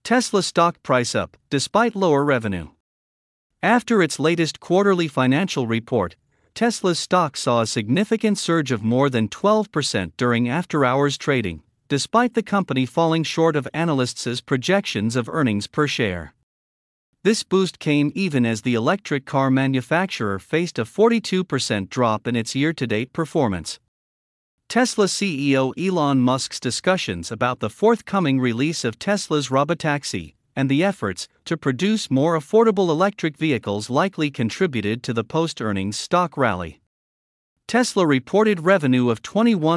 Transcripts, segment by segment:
Tesla stock price up, despite lower revenue. After its latest quarterly financial report, Tesla's stock saw a significant surge of more than 12% during after-hours trading, despite the company falling short of analysts' projections of earnings per share. This boost came even as the electric car manufacturer faced a 42% drop in its year-to-date performance. Tesla CEO Elon Musk's discussions about the forthcoming release of Tesla's Robotaxi and the efforts to produce more affordable electric vehicles likely contributed to the post-earnings stock rally. Tesla reported revenue of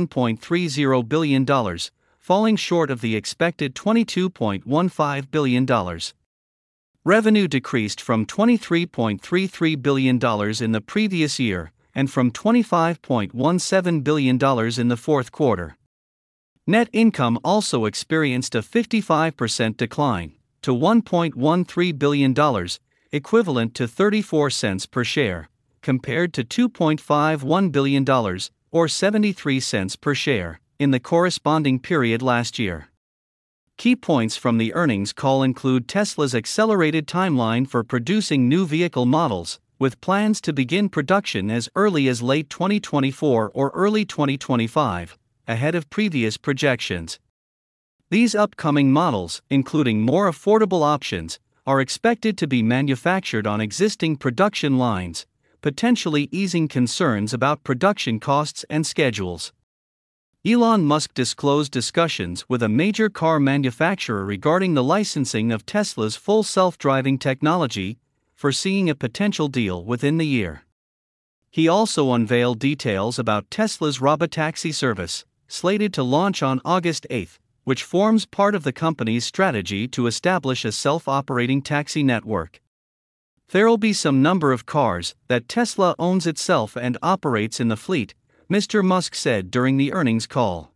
$21.30 billion, falling short of the expected $22.15 billion. Revenue decreased from $23.33 billion in the previous year and from $25.17 billion in the fourth quarter. Net income also experienced a 55% decline to $1.13 billion, equivalent to 34 cents per share, compared to $2.51 billion, or 73 cents per share, in the corresponding period last year. Key points from the earnings call include Tesla's accelerated timeline for producing new vehicle models, with plans to begin production as early as late 2024 or early 2025, ahead of previous projections. These upcoming models, including more affordable options, are expected to be manufactured on existing production lines, potentially easing concerns about production costs and schedules. Elon Musk disclosed discussions with a major car manufacturer regarding the licensing of Tesla's full self-driving technology, foreseeing a potential deal within the year. He also unveiled details about Tesla's Robotaxi service, slated to launch on August 8, which forms part of the company's strategy to establish a self-operating taxi network. There'll be some number of cars that Tesla owns itself and operates in the fleet, Mr. Musk said during the earnings call.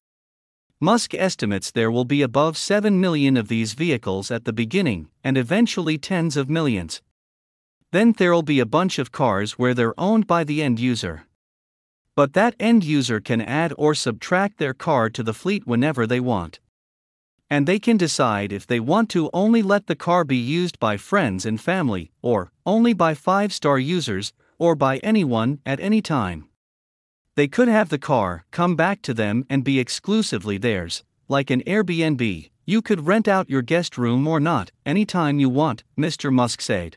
Musk estimates there will be above 7 million of these vehicles at the beginning, and eventually tens of millions. Then there'll be a bunch of cars where they're owned by the end user. But that end user can add or subtract their car to the fleet whenever they want. And they can decide if they want to only let the car be used by friends and family, or only by 5-star users, or by anyone at any time. They could have the car come back to them and be exclusively theirs, like an Airbnb. You could rent out your guest room or not, anytime you want, Mr. Musk said.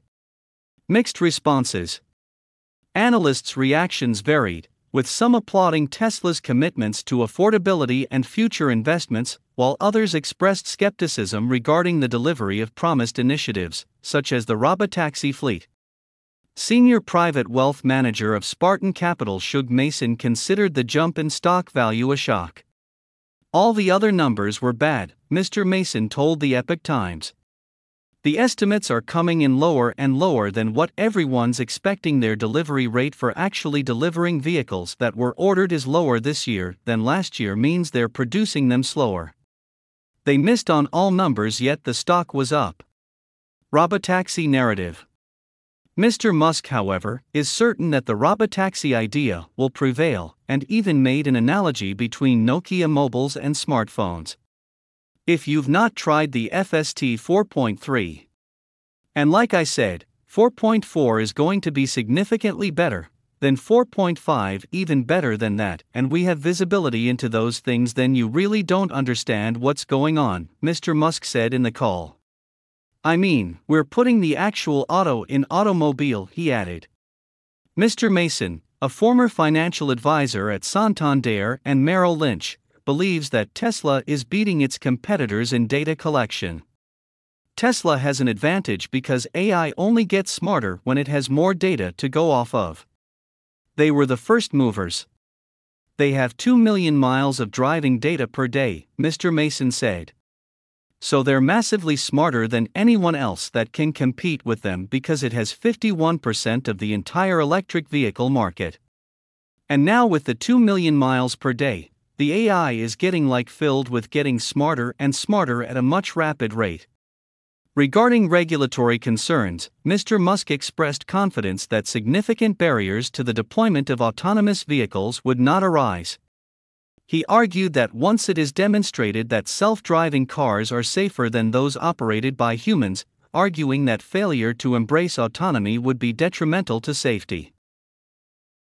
Mixed responses. Analysts' reactions varied, with some applauding Tesla's commitments to affordability and future investments, while others expressed skepticism regarding the delivery of promised initiatives, such as the Robotaxi fleet. Senior private wealth manager of Spartan Capital Shug Mason considered the jump in stock value a shock. All the other numbers were bad, Mr. Mason told the Epoch Times. The estimates are coming in lower and lower than what everyone's expecting. Their delivery rate for actually delivering vehicles that were ordered is lower this year than last year, means they're producing them slower. They missed on all numbers, yet the stock was up. Robotaxi narrative. Mr. Musk, however, is certain that the Robotaxi idea will prevail, and even made an analogy between Nokia mobiles and smartphones. If you've not tried the FST 4.3, and like I said, 4.4 is going to be significantly better, then 4.5 even better than that, and we have visibility into those things, then you really don't understand what's going on, Mr. Musk said in the call. I mean, we're putting the actual auto in automobile, he added. Mr. Mason, a former financial advisor at Santander and Merrill Lynch, believes that Tesla is beating its competitors in data collection. Tesla has an advantage because AI only gets smarter when it has more data to go off of. They were the first movers. They have 2 million miles of driving data per day, Mr. Mason said. So they're massively smarter than anyone else that can compete with them because it has 51% of the entire electric vehicle market. And now with the 2 million miles per day, the AI is filled with getting smarter and smarter at a much rapid rate. Regarding regulatory concerns, Mr. Musk expressed confidence that significant barriers to the deployment of autonomous vehicles would not arise. He argued that once it is demonstrated that self-driving cars are safer than those operated by humans, arguing that failure to embrace autonomy would be detrimental to safety.